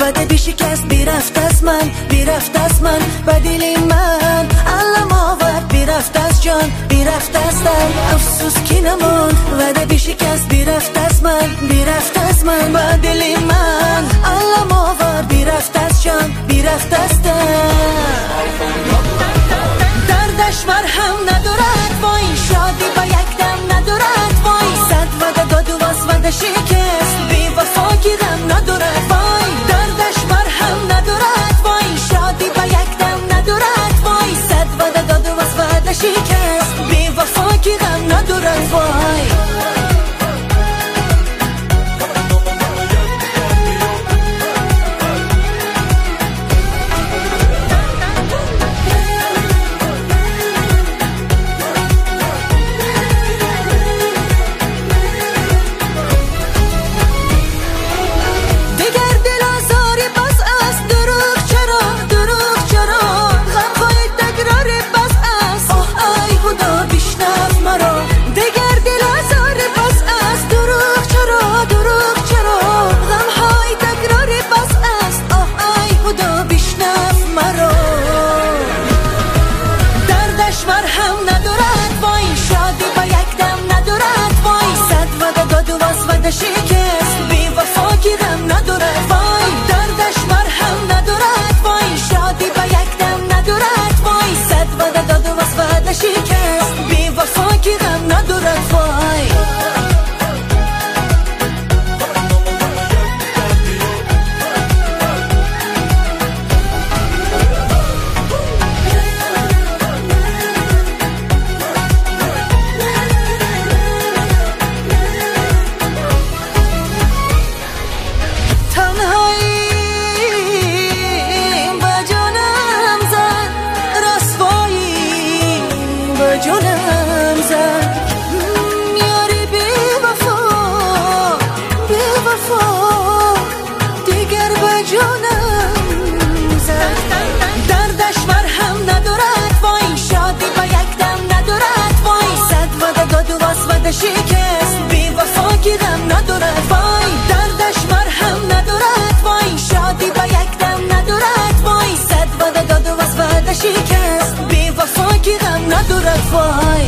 وعده بی شکست بیرفت از من، بیرفت از من و دل من علم آورد، بیرفت از جان، بیرفت از دل. افسوس کی نمون وعده بی شکست بیرفت از من، بیرفت از من و دل من علم آورد، بیرفت از جان، بیرفت از دل. دردش مرهم ندارد وای، شادی با یک دم ندارد وای، صد وعده داد و باز وعده شکست، بی وفا کی غم ندارد وای. دردش مرهم ندارد وای، شادی با یک دم ندارد وای، صد وعده داد و باز وعده شکست، بی وفا کی غم ندارد وای. شکست بی وفا کی غم ندارد وای. دردش مرهم ندارد وای، شادی با یک دم ندارد وای، صد وعده داد و باز وعده شکست، بی وفا کی غم ندارد وای. جونم زد یاری بی وفا، بی وفا دیگر به جونم زد. دردش مرهم ندارد وای، شادی با یک دم ندارد وای، صد وعده داد و باز وعده شکست، بی وفا کی غم ندارد وای. دردش مرهم ندارد وای، شادی با یک دم ندارد وای، صد وعده داد و باز وعده شکست، بی وفا کی غم ندارد وای.